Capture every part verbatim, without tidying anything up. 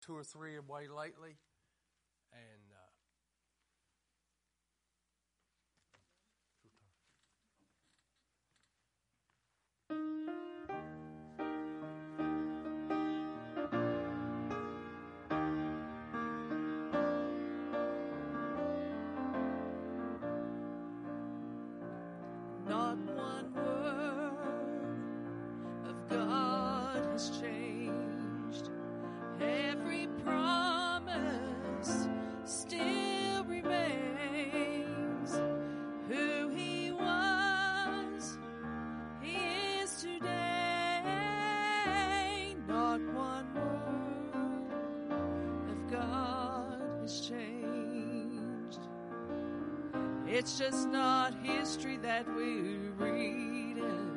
two or three away lately, and uh, Not one word of God has changed. Every promise still remains. Who He was, He is today. Not one word of God has changed. It's just not history that we read in.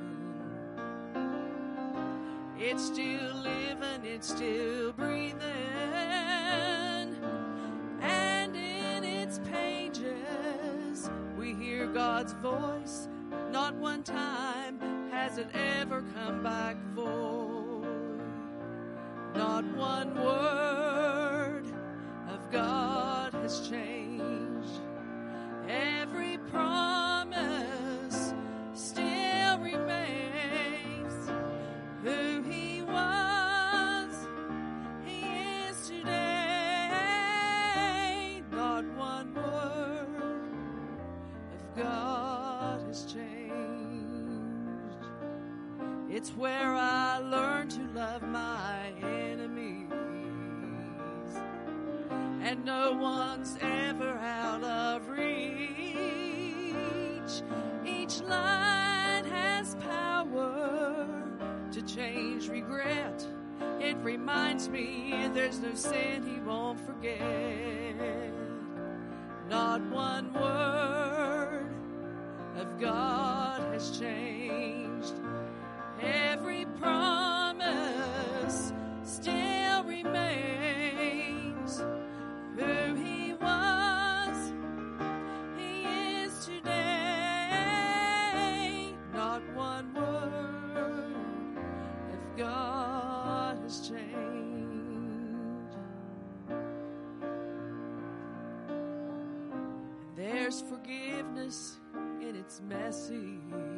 It's still living, it's still breathing. And in its pages, we hear God's voice. Not one time has it ever come back void. Not one word of God has changed. Every promise still remains. Who He was, He is today. Not one word of God has changed. It's where I learned to love my enemies, and no one's ever out of reach. Each line has power to change regret. It reminds me there's no sin He won't forget. Not one word of God has changed. Every promise still remains. Who He was, He is today. Not one word of God has changed. There's forgiveness in its message.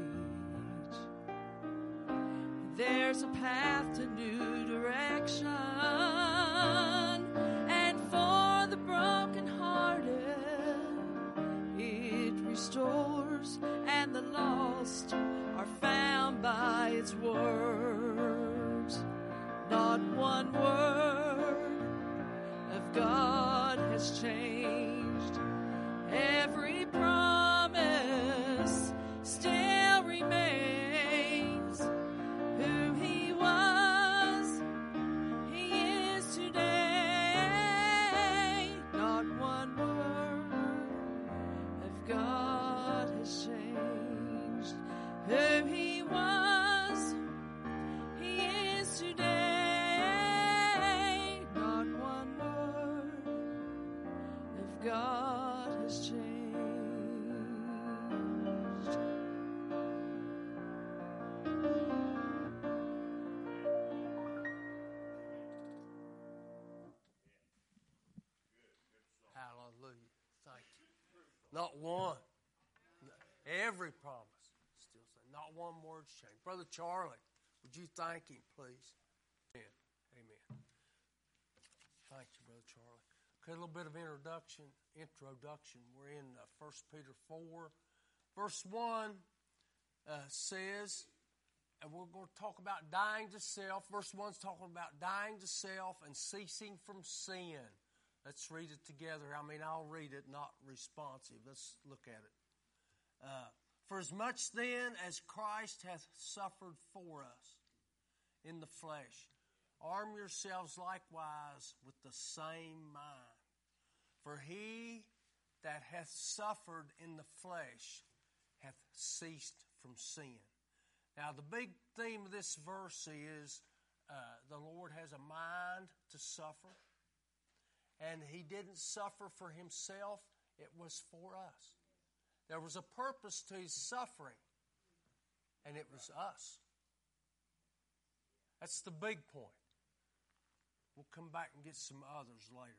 There's a path to new direction. And for the brokenhearted, it restores. And the lost are found by its words. Not one word of God has changed. Every promise still remains. Who He was, He is today. Not one word of God has changed. Who He was, He is today. Not one word of God has changed. hallelujah. Thank you. Not one. Every promise still saying. Not one word's changed. Brother Charlie, would you thank Him, please? Amen. Amen. Thank you, Brother Charlie. Okay, a little bit of introduction. Introduction. We're in uh, First Peter four. Verse one uh, says, and we're going to talk about dying to self. Verse one's talking about dying to self and ceasing from sin. Let's read it together. I mean, I'll read it, not responsive. Let's look at it. Uh, For as much then as Christ hath suffered for us in the flesh, arm yourselves likewise with the same mind. For he that hath suffered in the flesh hath ceased from sin. Now, the big theme of this verse is uh, the Lord has a mind to suffer. And He didn't suffer for Himself. It was for us. There was a purpose to His suffering. And it was us. That's the big point. We'll come back and get some others later.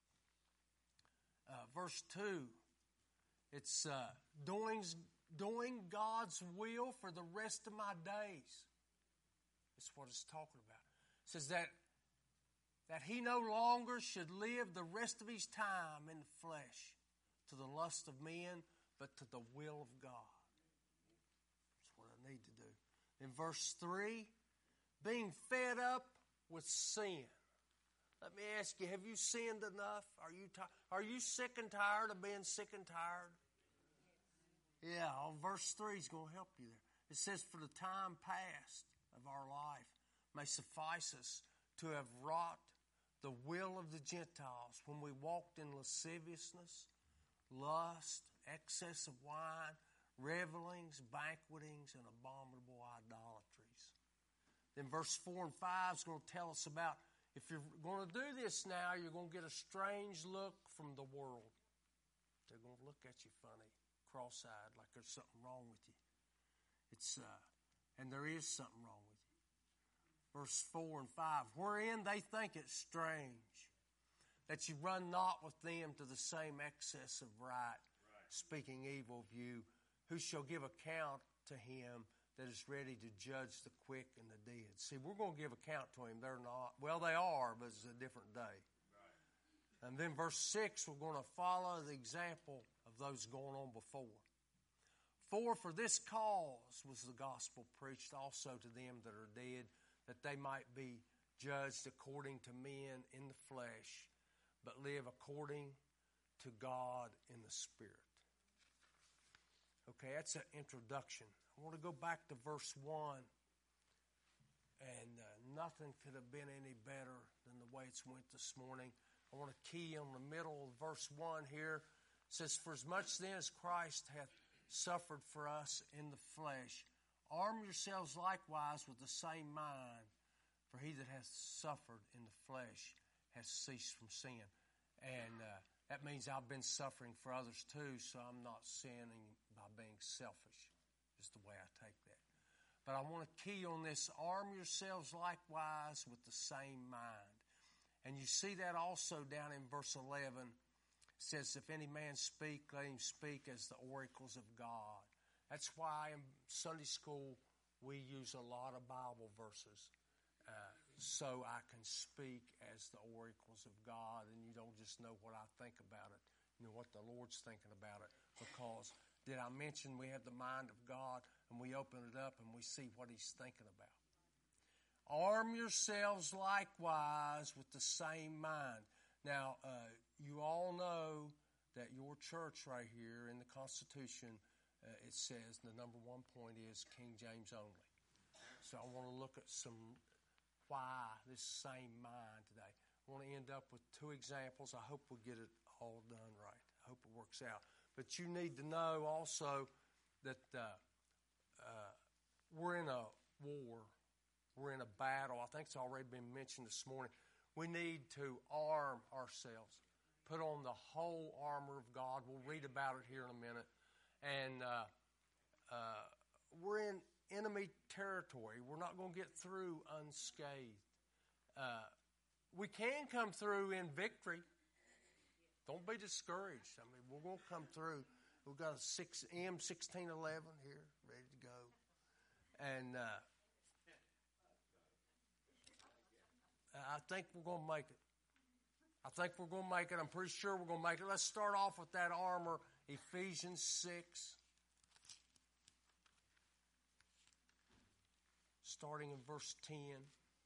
Uh, verse two, it's uh, doing, doing God's will for the rest of my days. That's what it's talking about. It says that, that he no longer should live the rest of his time in the flesh to the lust of men, but to the will of God. That's what I need to do. In verse three, being fed up with sin. Let me ask you, have you sinned enough? Are you ti- are you sick and tired of being sick and tired? Yeah, well, verse three is going to help you there. It says, for the time past of our life may suffice us to have wrought the will of the Gentiles when we walked in lasciviousness, lust, excess of wine, revelings, banquetings, and abominable idolatries. Then verse four and five is going to tell us about, if you're going to do this now, you're going to get a strange look from the world. They're going to look at you funny, cross-eyed, like there's something wrong with you. It's uh, and there is something wrong with you. Verse four and five, wherein they think it strange that you run not with them to the same excess of right, right, speaking evil of you, who shall give account to him that is ready to judge the quick and the dead. See, we're going to give account to him. They're not. Well, they are, but it's a different day. Right. And then verse six, we're going to follow the example of those going on before. For for this cause was the gospel preached also to them that are dead, that they might be judged according to men in the flesh, but live according to God in the Spirit. Okay, that's an introduction. I want to go back to verse one, and uh, nothing could have been any better than the way it's went this morning. I want to key on the middle of verse one here. It says, for as much then as Christ hath suffered for us in the flesh, arm yourselves likewise with the same mind, for he that hath suffered in the flesh has ceased from sin. And uh, that means I've been suffering for others too, so I'm not sinning by being selfish. Is the way I take that. But I want to key on this, arm yourselves likewise with the same mind. And you see that also down in verse eleven. It says, if any man speak, let him speak as the oracles of God. That's why in Sunday school we use a lot of Bible verses. Uh, so I can speak as the oracles of God, and you don't just know what I think about it. You know what the Lord's thinking about it. Because did I mention we have the mind of God, and we open it up and we see what he's thinking about? Arm yourselves likewise with the same mind. Now, uh, you all know that your church right here in the Constitution, uh, it says the number one point is King James only. So I want to look at some why this same mind today. I want to end up with two examples. I hope we'll get it all done right. I hope it works out. But you need to know also that uh, uh, we're in a war. We're in a battle. I think it's already been mentioned this morning. We need to arm ourselves. Put on the whole armor of God. We'll read about it here in a minute. And uh, uh, we're in enemy territory. We're not going to get through unscathed. Uh, we can come through in victory. Don't be discouraged. I mean, we're going to come through. We've got a six, M sixteen eleven here, ready to go. And uh, I think we're going to make it. I think we're going to make it. I'm pretty sure we're going to make it. Let's start off with that armor, Ephesians six. Starting in verse ten.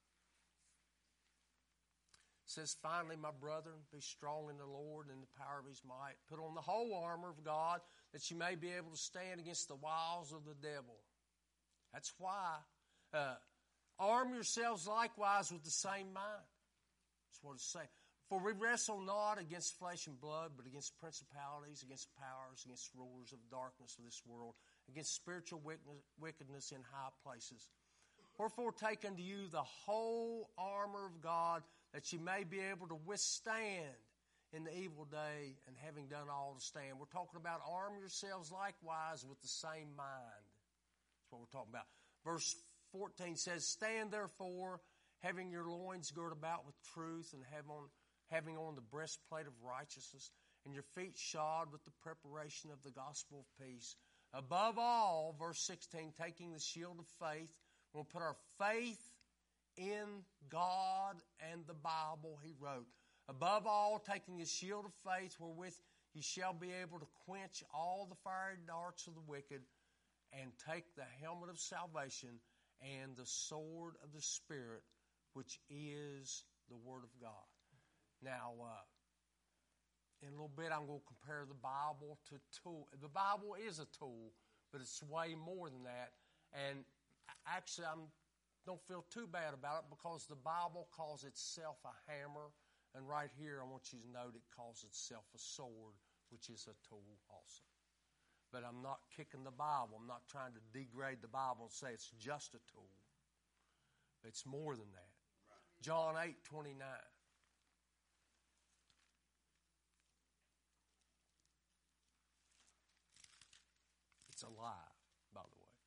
It says, finally, my brethren, be strong in the Lord and the power of his might. Put on the whole armor of God, that you may be able to stand against the wiles of the devil. That's why. Uh, arm yourselves likewise with the same mind. That's what it's saying. For we wrestle not against flesh and blood, but against principalities, against powers, against rulers of darkness of this world, against spiritual wickedness in high places. Wherefore take unto you the whole armor of God, that you may be able to withstand in the evil day, and having done all to stand. We're talking about arm yourselves likewise with the same mind. That's what we're talking about. Verse fourteen says, stand therefore, having your loins girt about with truth, and have on, having on the breastplate of righteousness, and your feet shod with the preparation of the gospel of peace. Above all, verse sixteen, taking the shield of faith, we'll put our faith in God and the Bible he wrote. Above all, taking the shield of faith, wherewith you shall be able to quench all the fiery darts of the wicked, and take the helmet of salvation and the sword of the Spirit, which is the Word of God. Now, uh, in a little bit, I'm going to compare the Bible to tool. The Bible is a tool, but it's way more than that. And actually, I don't feel too bad about it because the Bible calls itself a hammer. And right here, I want you to note it calls itself a sword, which is a tool also. But I'm not kicking the Bible. I'm not trying to degrade the Bible and say it's just a tool. It's more than that. Right. John eight twenty-nine. It's alive, by the way.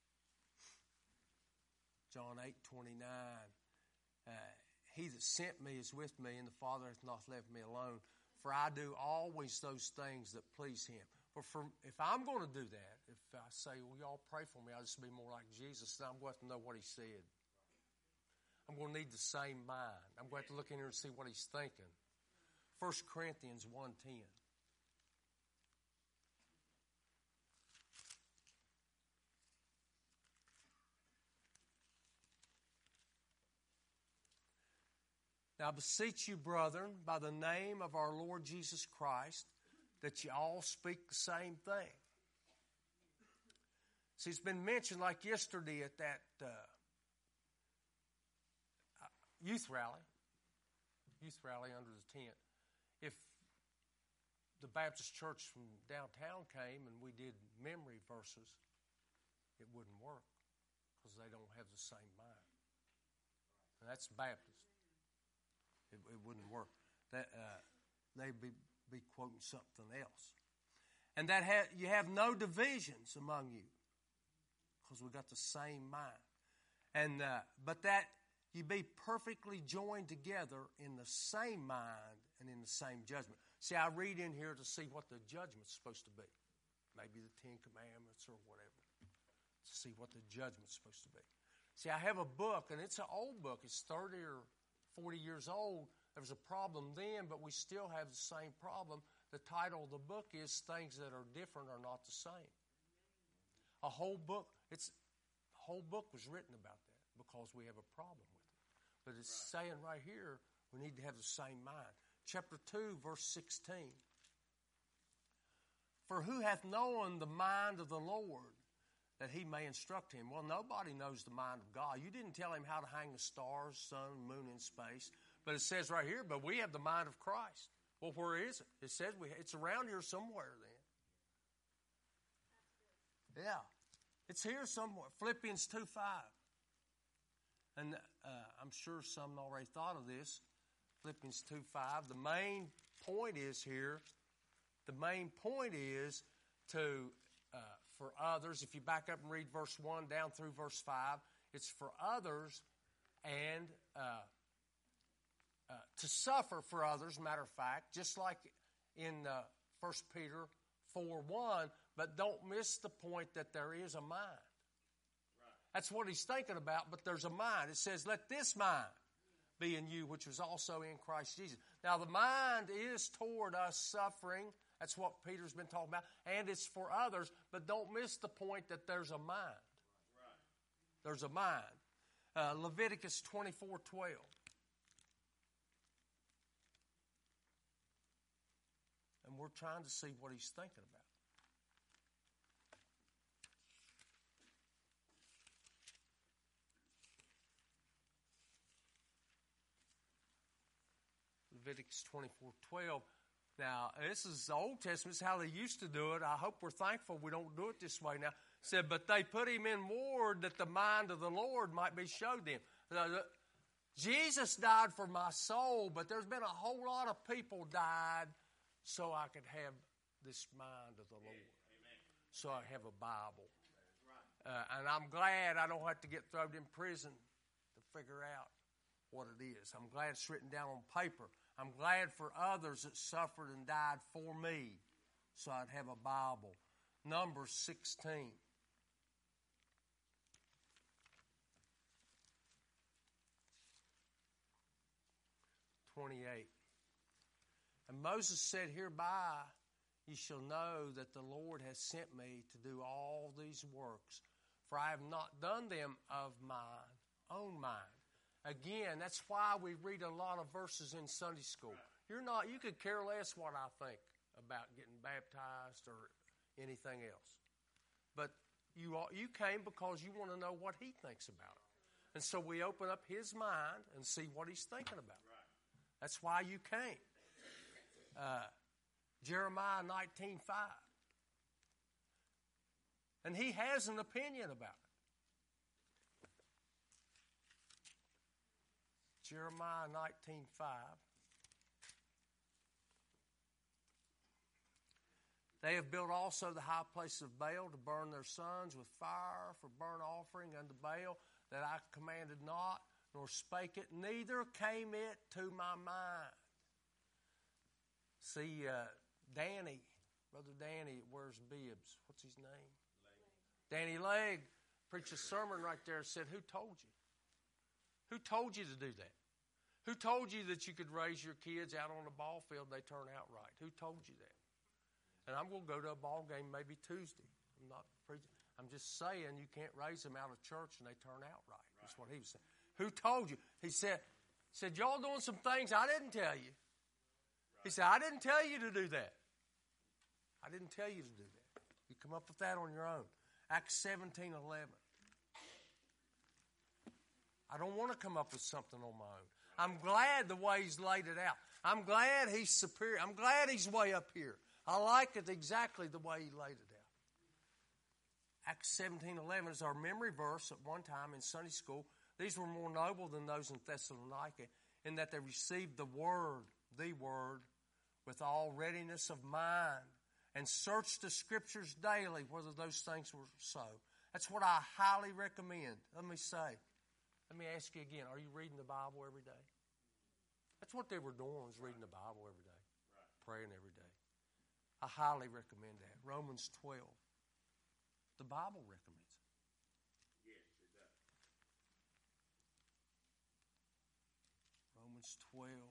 John eight twenty-nine. Uh, he that sent me is with me, and the Father hath not left me alone. For I do always those things that please him. But for, if I'm going to do that, if I say, well, y'all pray for me, I'll just be more like Jesus, then I'm going to have to know what he said. I'm going to need the same mind. I'm going to have to look in here and see what he's thinking. First Corinthians one ten. Now, I beseech you, brethren, by the name of our Lord Jesus Christ, that you all speak the same thing. See, it's been mentioned like yesterday at that uh, youth rally, youth rally under the tent. If the Baptist church from downtown came and we did memory verses, it wouldn't work because they don't have the same mind. And that's Baptist. It, it wouldn't work. That uh, they'd be, be quoting something else. And that ha- you have no divisions among you because we got the same mind. And uh, but that you be perfectly joined together in the same mind and in the same judgment. See, I read in here to see what the judgment's supposed to be. Maybe the Ten Commandments or whatever. To see what the judgment's supposed to be. See, I have a book, and it's an old book. It's thirty or forty years old. There was a problem then, but we still have the same problem. The title of the book is Things That Are Different Are Not the Same. A whole book, it's a whole book was written about that because we have a problem with it. But it's right. saying right here, we need to have the same mind. Chapter two, verse sixteen. For who hath known the mind of the Lord, that he may instruct him? Well, nobody knows the mind of God. You didn't tell him how to hang the stars, sun, moon in space. But it says right here, but we have the mind of Christ. Well, where is it? It says we, it's around here somewhere then. Yeah. It's here somewhere. Philippians two five. And uh, I'm sure some already thought of this. Philippians two five. The main point is here, the main point is to... Uh, for others, if you back up and read verse one down through verse five, it's for others and uh, uh, to suffer for others, matter of fact, just like in uh, First Peter four one, but don't miss the point that there is a mind. Right. That's what he's thinking about, but there's a mind. It says, let this mind be in you, which was also in Christ Jesus. Now, the mind is toward us suffering. That's what Peter's been talking about. And it's for others, but don't miss the point that there's a mind. Right. There's a mind. Uh, Leviticus twenty-four twelve. And we're trying to see what he's thinking about. Leviticus twenty-four twelve. Now, this is the Old Testament. It's how they used to do it. I hope we're thankful we don't do it this way now. It said, but they put him in ward that the mind of the Lord might be showed them. Jesus died for my soul, but there's been a whole lot of people died so I could have this mind of the Lord. Amen. So I have a Bible. Uh, and I'm glad I don't have to get thrown in prison to figure out what it is. I'm glad it's written down on paper. I'm glad for others that suffered and died for me so I'd have a Bible. Numbers sixteen. twenty-eight. And Moses said, hereby ye shall know that the Lord has sent me to do all these works, for I have not done them of mine own mind. Again, that's why we read a lot of verses in Sunday school. You're not, you could care less what I think about getting baptized or anything else. But you are, you came because you want to know what he thinks about it. And so we open up his mind and see what he's thinking about. That's why you came. Uh, Jeremiah nineteen five. And he has an opinion about it. Jeremiah nineteen five. They have built also the high place of Baal to burn their sons with fire for burnt offering unto Baal, that I commanded not, nor spake it, neither came it to my mind. See, uh, Danny, Brother Danny, wears bibs. What's his name? Leg. Danny Legg preached a sermon right there and said, who told you? Who told you to do that? Who told you that you could raise your kids out on the ball field and they turn out right? Who told you that? And I'm going to go to a ball game maybe Tuesday. I'm not preaching. I'm just saying you can't raise them out of church and they turn out right. right. That's what he was saying. Who told you? He said, said, y'all doing some things I didn't tell you. He said, I didn't tell you to do that. I didn't tell you to do that. You come up with that on your own. Acts seventeen eleven. I don't want to come up with something on my own. I'm glad the way he's laid it out. I'm glad he's superior. I'm glad he's way up here. I like it exactly the way he laid it out. Acts seventeen eleven is our memory verse at one time in Sunday school. These were more noble than those in Thessalonica in that they received the word, the word, with all readiness of mind, and searched the Scriptures daily whether those things were so. That's what I highly recommend. Let me say, let me ask you again, are you reading the Bible every day? That's what they were doing, was reading the Bible every day, right. Praying every day. I highly recommend that. Romans twelve. The Bible recommends it. Yes, it does. Romans twelve.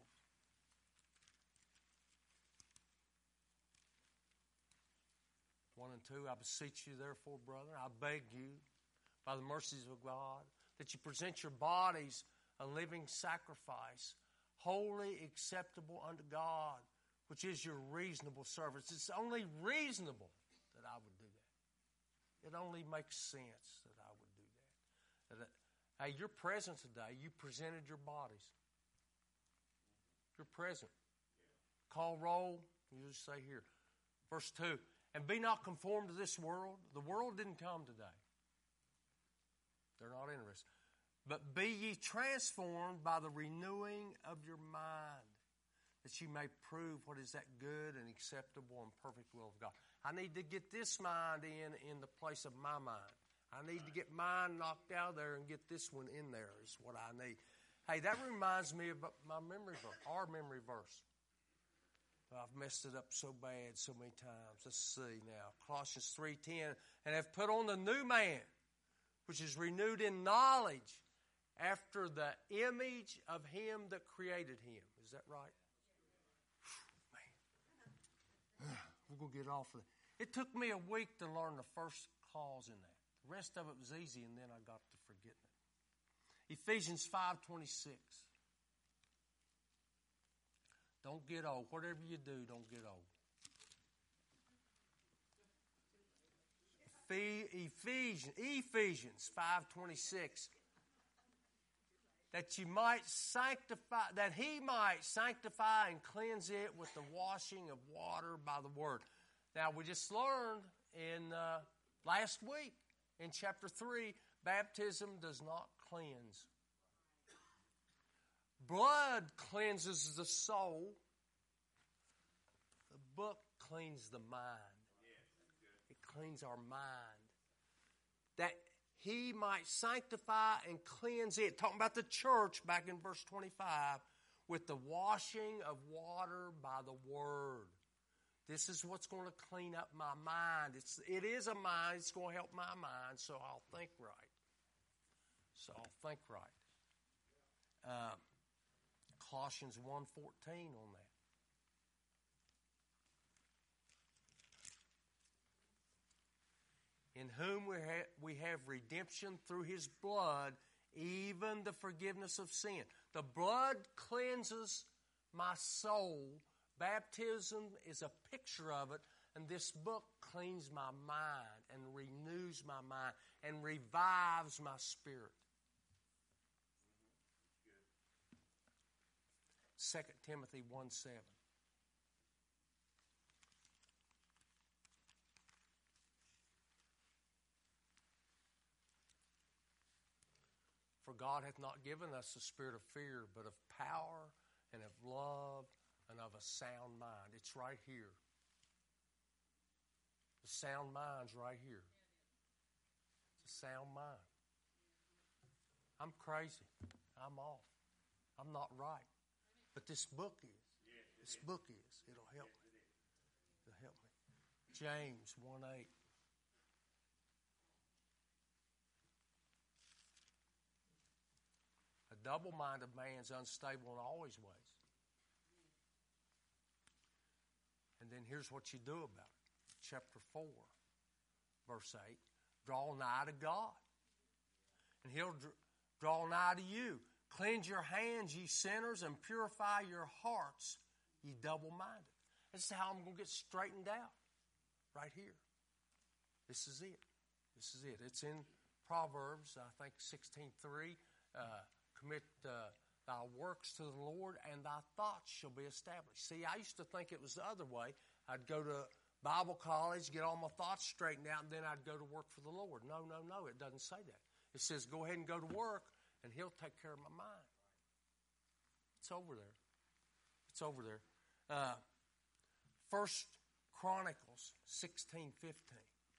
one and two, I beseech you, therefore, brethren, I beg you, by the mercies of God, that you present your bodies a living sacrifice, wholly acceptable unto God, which is your reasonable service. It's only reasonable that I would do that. It only makes sense that I would do that. that hey, you're present today. You presented your bodies. You're present. Call roll. You just say here. Verse two. And be not conformed to this world. The world didn't come today. They're not interested. But be ye transformed by the renewing of your mind, that you may prove what is that good and acceptable and perfect will of God. I need to get this mind in in the place of my mind. I need to get mine knocked out of there and get this one in there is what I need. Hey, that reminds me of my memory verse, our memory verse. I've messed it up so bad so many times. Let's see now. Colossians three ten. And have put on the new man, which is renewed in knowledge after the image of him that created him. Is that right? Whew, man. We're going to get off of it. It took me a week to learn the first clause in that. The rest of it was easy, and then I got to forgetting it. Ephesians five twenty-six. Don't get old. Whatever you do, don't get old. Ephesians, Ephesians five twenty-six. That you might sanctify, that he might sanctify and cleanse it with the washing of water by the word. Now, we just learned in uh, last week in chapter three, baptism does not cleanse. Blood cleanses the soul. The book cleans the mind. It cleans our mind. That he might sanctify and cleanse it. Talking about the church back in verse twenty-five, with the washing of water by the word. This is what's going to clean up my mind. It's, it is a mind. It's going to help my mind, so I'll think right. So I'll think right. Uh, Colossians one fourteen on that. In whom we have, we have redemption through his blood, even the forgiveness of sin. The blood cleanses my soul. Baptism is a picture of it, and this book cleans my mind and renews my mind and revives my spirit. Second Timothy one seven. For God hath not given us a spirit of fear, but of power and of love and of a sound mind. It's right here. The sound mind's right here. It's a sound mind. I'm crazy. I'm off. I'm not right. But this book is. This book is. It'll help me. It'll help me. James one eight. A double-minded man's unstable in all his ways. And then here's what you do about it. Chapter four, verse eight. Draw nigh to God, and he'll draw nigh to you. Cleanse your hands, ye sinners, and purify your hearts, ye double-minded. This is how I'm going to get straightened out. Right here. This is it. This is it. It's in Proverbs, I think, sixteen three. Uh, commit uh, thy works to the Lord, and thy thoughts shall be established. See, I used to think it was the other way. I'd go to Bible college, get all my thoughts straightened out, and then I'd go to work for the Lord. No, no, no. It doesn't say that. It says, go ahead and go to work, and he'll take care of my mind. It's over there. It's over there. Uh, First Chronicles sixteen fifteen.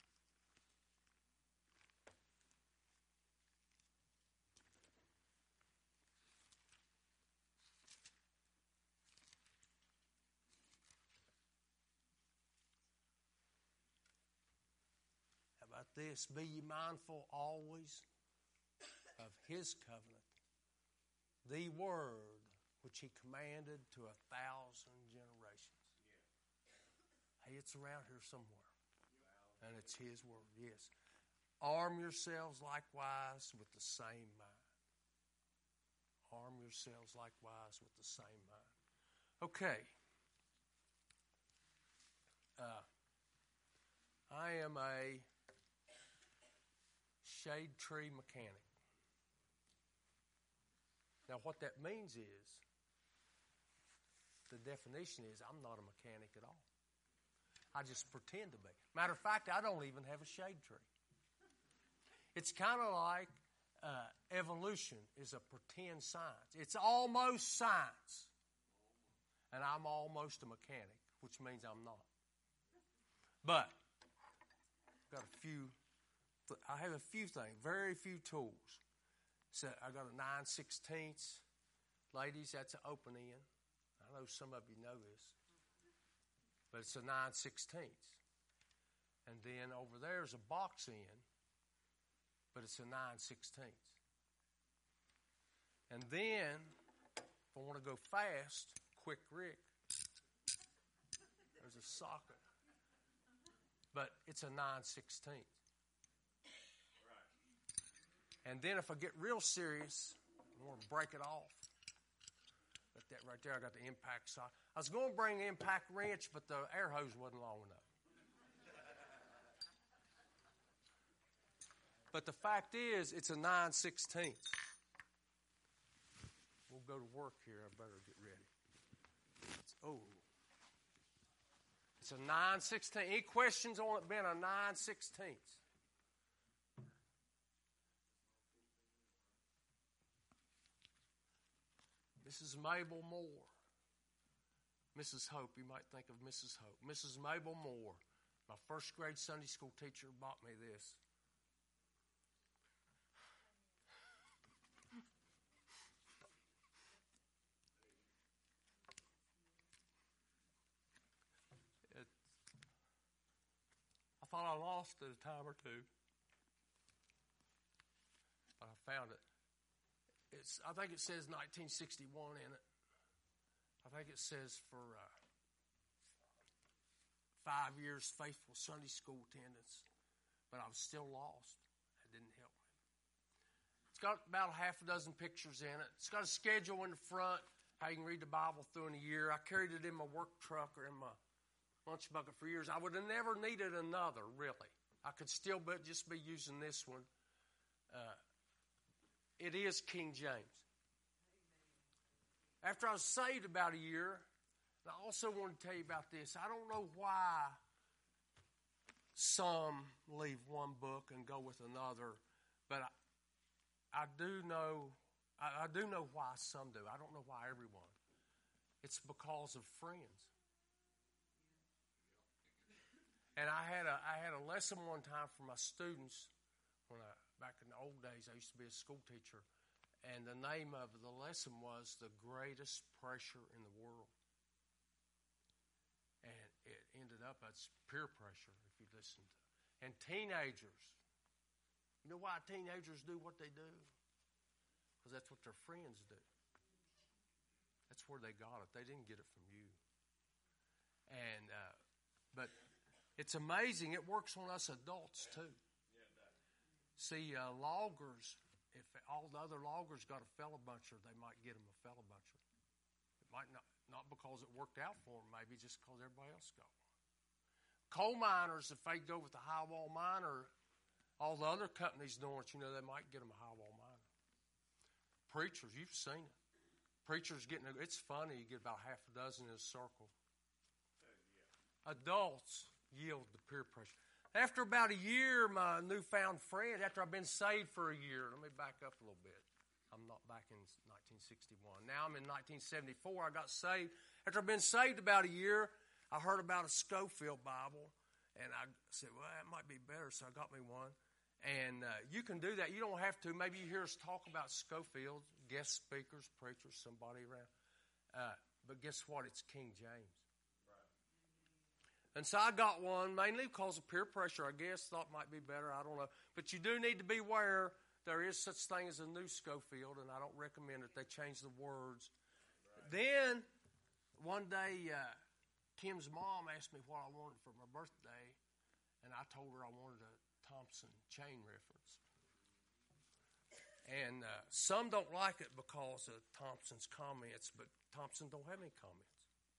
How about this? Be ye mindful always of his covenant, the word which he commanded to a thousand generations. Hey, it's around here somewhere. And it's his word, yes. Arm yourselves likewise with the same mind. Arm yourselves likewise with the same mind. Okay. Uh, I am a shade tree mechanic. Now, what that means is, the definition is, I'm not a mechanic at all. I just pretend to be. Matter of fact, I don't even have a shade tree. It's kind of like uh, evolution is a pretend science. It's almost science. And I'm almost a mechanic, which means I'm not. But I've got a few, I have a few things, very few tools. So I got a nine sixteenths. Ladies, that's an open end. I know some of you know this. But it's a nine sixteenths. And then over there is a box end, but it's a nine sixteenths. And then, if I want to go fast, quick Rick, there's a socket. But it's a nine sixteenths. And then if I get real serious, I want to break it off. Got that right there. I got the impact socket. I was going to bring the impact wrench, but the air hose wasn't long enough. But the fact is, it's a nine sixteenths. We'll go to work here. I better get ready. It's, oh. It's a nine sixteenths. Any questions on it being a nine sixteenths? Missus Mabel Moore. Missus Hope, you might think of Missus Hope. Missus Mabel Moore, my first grade Sunday school teacher, bought me this. thought I lost it a time or two. But I found it. It's, I think it says nineteen sixty-one in it. I think it says for uh, five years faithful Sunday school attendance. But I was still lost. That didn't help me. It's got about a half a dozen pictures in it. It's got a schedule in the front, how you can read the Bible through in a year. I carried it in my work truck or in my lunch bucket for years. I would have never needed another, really. I could still but just be using this one. Uh, it is King James. After I was saved about a year, and I also want to tell you about this. I don't know why some leave one book and go with another, but I, I do know, I, I do know why some do. I don't know why everyone. It's because of friends. And I had a I had a lesson one time for my students when I back in the old days. I used to be a school teacher, and the name of the lesson was "The Greatest Pressure in the World." And it ended up as peer pressure, if you listen to. And teenagers. You know why teenagers do what they do? Because that's what their friends do. That's where they got it. They didn't get it from you. And uh, but it's amazing. It works on us adults too. See, uh, loggers. If all the other loggers got a fellowbuncher, they might get them a fellowbuncher. It might not not because it worked out for them, maybe just because everybody else got one. Coal miners, if they go with the high wall miner, all the other companies doing it, you know, they might get them a high wall miner. Preachers, you've seen it. Preachers getting, a, it's funny, you get about half a dozen in a circle. Adults yield to peer pressure. After about a year, my newfound friend, after I've been saved for a year, let me back up a little bit. I'm not back in nineteen sixty-one. Now I'm in nineteen seventy-four. I got saved. After I've been saved about a year, I heard about a Scofield Bible, and I said, well, that might be better, so I got me one. And uh, you can do that. You don't have to. Maybe you hear us talk about Scofield, guest speakers, preachers, somebody around. Uh, but guess what? It's King James. Right. And so I got one, mainly because of peer pressure, I guess. Thought might be better. I don't know. But you do need to be aware there is such thing as a new Scofield, and I don't recommend it. They changed the words. Right. Then, one day, uh, Kim's mom asked me what I wanted for my birthday, and I told her I wanted a Thompson chain reference. And uh, some don't like it because of Thompson's comments, but Thompson don't have any comments.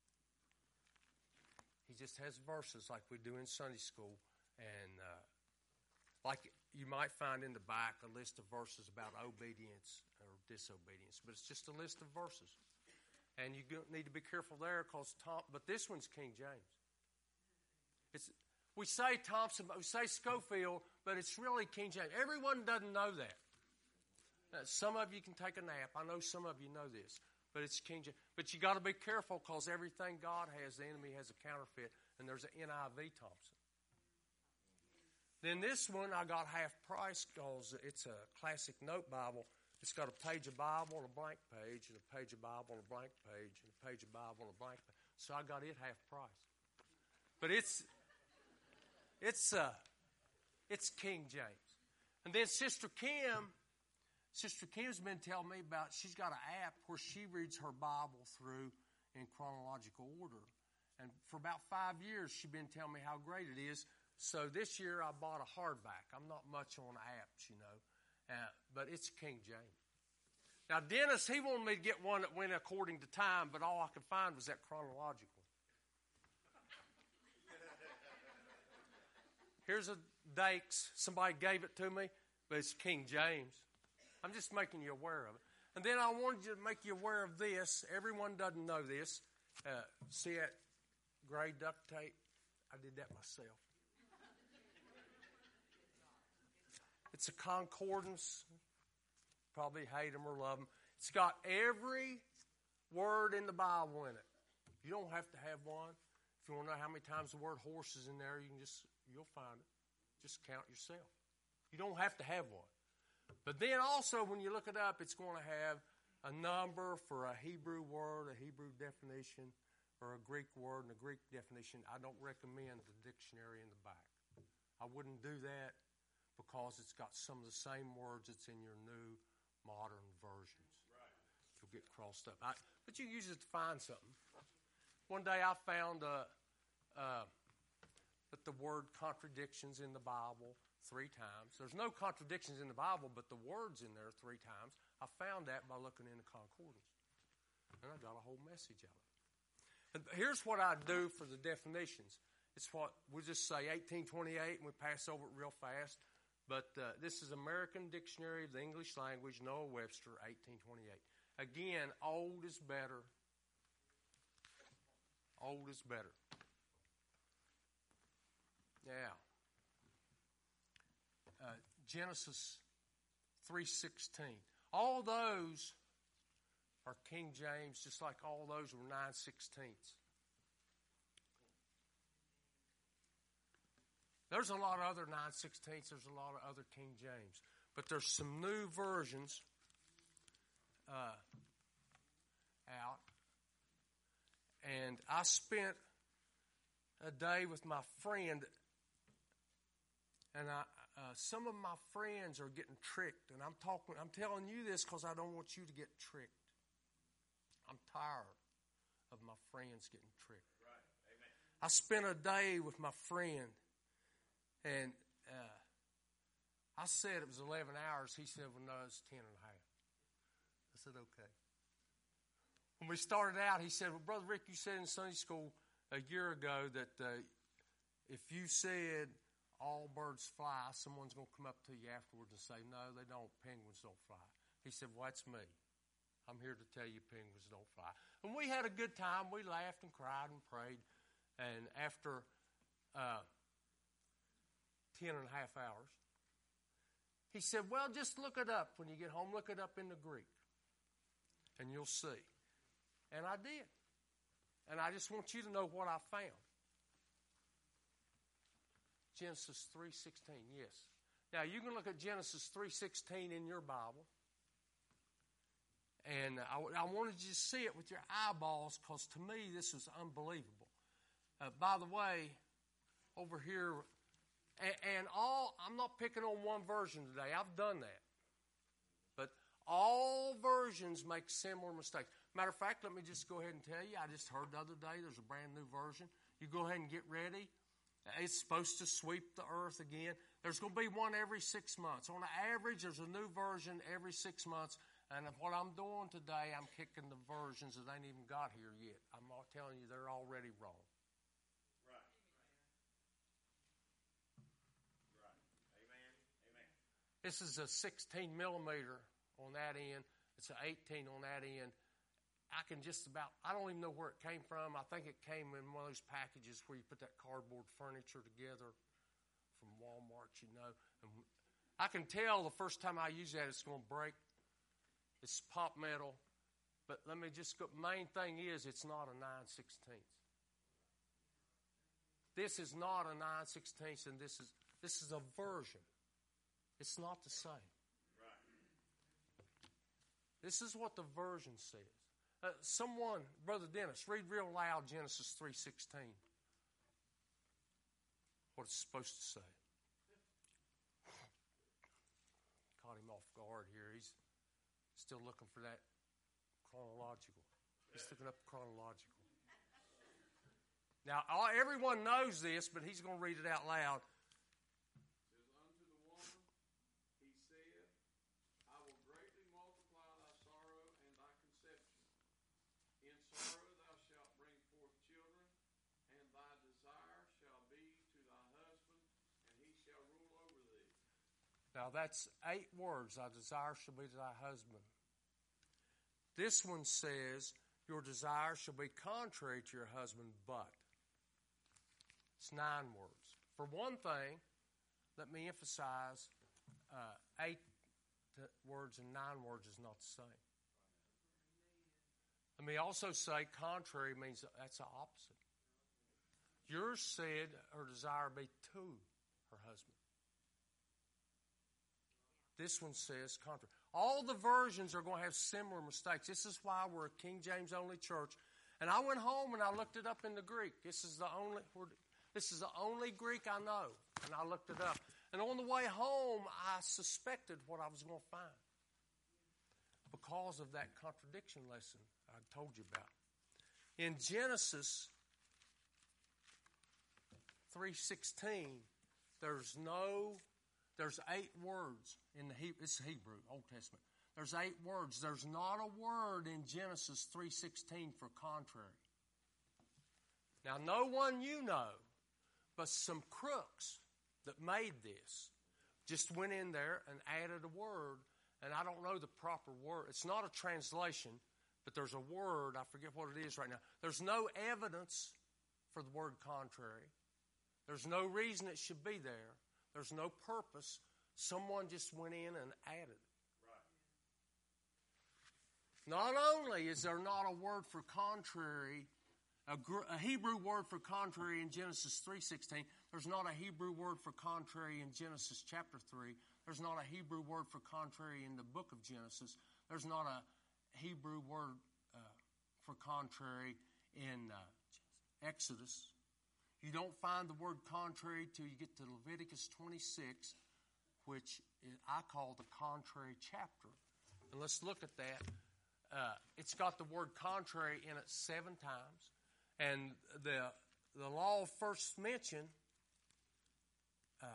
He just has verses like we do in Sunday school, and uh, like you might find in the back a list of verses about obedience or disobedience, but it's just a list of verses. And you need to be careful there because Tom. But this one's King James. It's we say Thompson, we say Scofield, but it's really King James. Everyone doesn't know that. Now, some of you can take a nap. I know some of you know this, but it's King James. But you got to be careful because everything God has, the enemy has a counterfeit, and there's an N I V Thompson. Then this one I got half price because it's a classic note Bible. It's got a page of Bible and a blank page, and a page of Bible and a blank page, and a page of Bible and a blank page. So I got it half price. But it's it's uh it's King James. And then Sister Kim, Sister Kim's been telling me about. She's got an app where she reads her Bible through in chronological order. And for about five years, she's been telling me how great it is. So this year I bought a hardback. I'm not much on apps, you know. Uh, but it's King James. Now, Dennis, he wanted me to get one that went according to time, but all I could find was that chronological. Here's a Dakes. Somebody gave it to me, but it's King James. I'm just making you aware of it. And then I wanted to make you aware of this. Everyone doesn't know this. Uh, see that gray duct tape? I did that myself. It's a concordance. Probably hate them or love them. It's got every word in the Bible in it. You don't have to have one. If you want to know how many times the word horse is in there, you can just, you'll find it. Just count yourself. You don't have to have one. But then also when you look it up, it's going to have a number for a Hebrew word, a Hebrew definition, or a Greek word and a Greek definition. I don't recommend the dictionary in the back. I wouldn't do that because it's got some of the same words that's in your new modern versions. Right. You'll get crossed up. I, but you use it to find something. One day I found uh, uh, that the word contradictions in the Bible three times. There's no contradictions in the Bible, but the word's in there three times. I found that by looking in the concordance. And I got a whole message out of it. And here's what I do for the definitions. It's what we just say eighteen twenty-eight, and we pass over it real fast. But uh, this is American Dictionary of the English Language, Noah Webster, eighteen twenty-eight. Again, old is better. Old is better. Now, uh, Genesis three sixteen. All those are King James, just like all those were nine sixteenths. There's a lot of other nine sixteenths. There's a lot of other King James. But there's some new versions uh, out. And I spent a day with my friend, and I, uh, some of my friends are getting tricked. And I'm talking. I'm telling you this because I don't want you to get tricked. I'm tired of my friends getting tricked. Right. Amen. I spent a day with my friend. And uh, I said it was eleven hours. He said, well, no, it's ten and a half. I said, okay. When we started out, he said, well, Brother Rick, you said in Sunday school a year ago that uh, if you said all birds fly, someone's going to come up to you afterwards and say, no, they don't. Penguins don't fly. He said, well, that's me. I'm here to tell you penguins don't fly. And we had a good time. We laughed and cried and prayed. And after... Uh, Ten and a half hours. He said, well, just look it up when you get home. Look it up in the Greek. And you'll see. And I did. And I just want you to know what I found. Genesis three sixteen, yes. Now, you can look at Genesis three sixteen in your Bible. And I, I wanted you to see it with your eyeballs because to me this was unbelievable. Uh, by the way, over here... And, and all, I'm not picking on one version today. I've done that. But all versions make similar mistakes. Matter of fact, let me just go ahead and tell you, I just heard the other day there's a brand new version. You go ahead and get ready. It's supposed to sweep the earth again. There's going to be one every six months. On average, there's a new version every six months. And what I'm doing today, I'm kicking the versions that ain't even got here yet. I'm not telling you they're already wrong. This is a sixteen millimeter on that end. It's an eighteen on that end. I can just about, I don't even know where it came from. I think it came in one of those packages where you put that cardboard furniture together from Walmart, you know. And I can tell the first time I use that it's going to break. It's pop metal. But let me just go, main thing is it's not a nine sixteenths. This is not a nine sixteenths, and this is this is a version. It's not the same. Right. This is what the version says. Uh, someone, Brother Dennis, read real loud Genesis three sixteen. What it's supposed to say. Caught him off guard here. He's still looking for that chronological. He's looking up chronological. Now, all, everyone knows this, but he's going to read it out loud. Now, that's eight words. Thy desire shall be to thy husband. This one says, your desire shall be contrary to your husband, but. It's nine words. For one thing, let me emphasize, uh, eight words and nine words is not the same. Let me also say contrary means that's the opposite. Yours said her desire be to her husband. This one says contrary. All the versions are going to have similar mistakes. This is why we're a King James only church. And I went home and I looked it up in the Greek. This is the only word. This is the only Greek I know. And I looked it up. And on the way home, I suspected what I was going to find because of that contradiction lesson I told you about. In Genesis three sixteen, there's no, there's eight words in the Hebrew. It's Hebrew, Old Testament. There's eight words. There's not a word in Genesis three sixteen for contrary. Now, no one you know, but some crooks that made this just went in there and added a word, and I don't know the proper word. It's not a translation, but there's a word. I forget what it is right now. There's no evidence for the word contrary. There's no reason it should be there. There's no purpose. Someone just went in and added it. Right. Not only is there not a word for contrary, a, a Hebrew word for contrary in Genesis three sixteen, there's not a Hebrew word for contrary in Genesis chapter three. There's not a Hebrew word for contrary in the book of Genesis. There's not a Hebrew word uh, for contrary in uh, Exodus. You don't find the word contrary till you get to Leviticus twenty-six, which I call the contrary chapter. And let's look at that. Uh, it's got the word contrary in it seven times. And the the law first mentioned uh,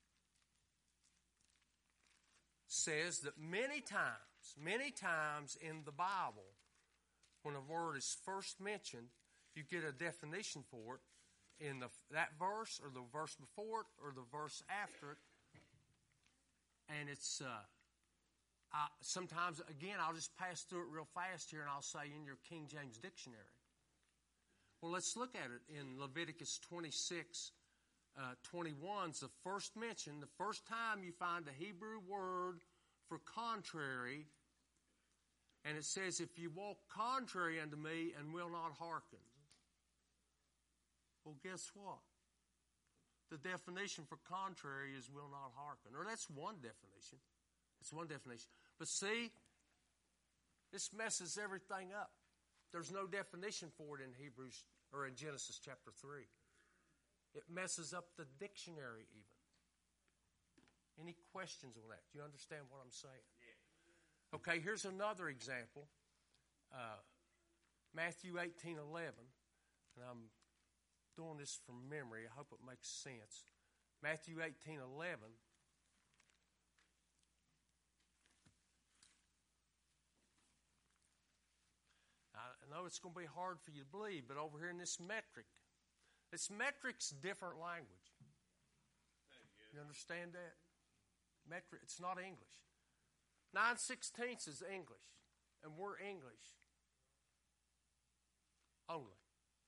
says that many times, many times in the Bible, when a word is first mentioned, you get a definition for it in the, that verse or the verse before it or the verse after it. And it's uh, I, sometimes, again, I'll just pass through it real fast here and I'll say in your King James Dictionary. Well, let's look at it in Leviticus twenty-six, uh, twenty-one. It's the first mention, the first time you find a Hebrew word for contrary. And it says, if you walk contrary unto me and will not hearken. Well, guess what? The definition for contrary is will not hearken. Or that's one definition. It's one definition. But see, this messes everything up. There's no definition for it in Hebrews or in Genesis chapter three. It messes up the dictionary even. Any questions on that? Do you understand what I'm saying? Yeah. Okay, here's another example. Uh, Matthew eighteen eleven. And I'm doing this from memory. I hope it makes sense. Matthew eighteen eleven. I know it's going to be hard for you to believe, but over here in this metric, this metric's different language. You understand that? Metric, it's not English. Nine sixteenths is English, and we're English only.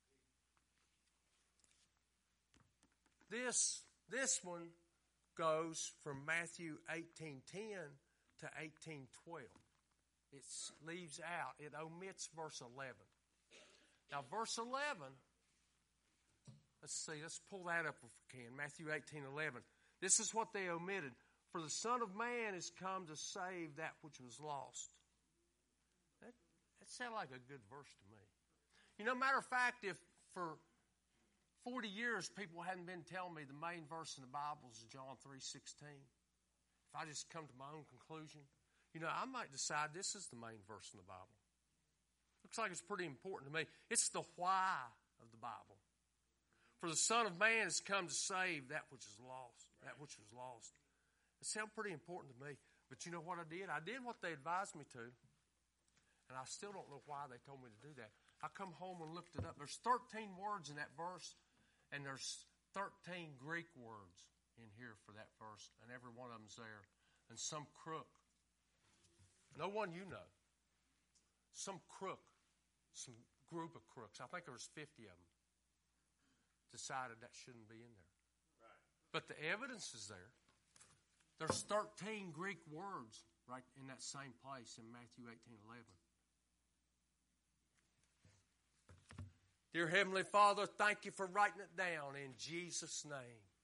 This this one goes from Matthew eighteen ten to eighteen twelve. It leaves out, it omits verse eleven. Now, verse eleven, let's see, let's pull that up if we can. Matthew eighteen eleven. This is what they omitted. For the Son of Man is come to save that which was lost. That, that sounds like a good verse to me. You know, matter of fact, if for forty years people hadn't been telling me the main verse in the Bible is John three sixteen, if I just come to my own conclusion, you know, I might decide this is the main verse in the Bible. Looks like it's pretty important to me. It's the why of the Bible. For the Son of Man has come to save that which is lost, that which was lost. It sounds pretty important to me. But you know what I did? I did what they advised me to. And I still don't know why they told me to do that. I come home and looked it up. There's thirteen words in that verse, and there's thirteen Greek words in here for that verse, and every one of them's there. And some crook, no one you know, some crook, some group of crooks, I think there was fifty of them, decided that shouldn't be in there. Right. But the evidence is there. There's thirteen Greek words right in that same place in Matthew eighteen eleven. Dear Heavenly Father, thank you for writing it down in Jesus' name.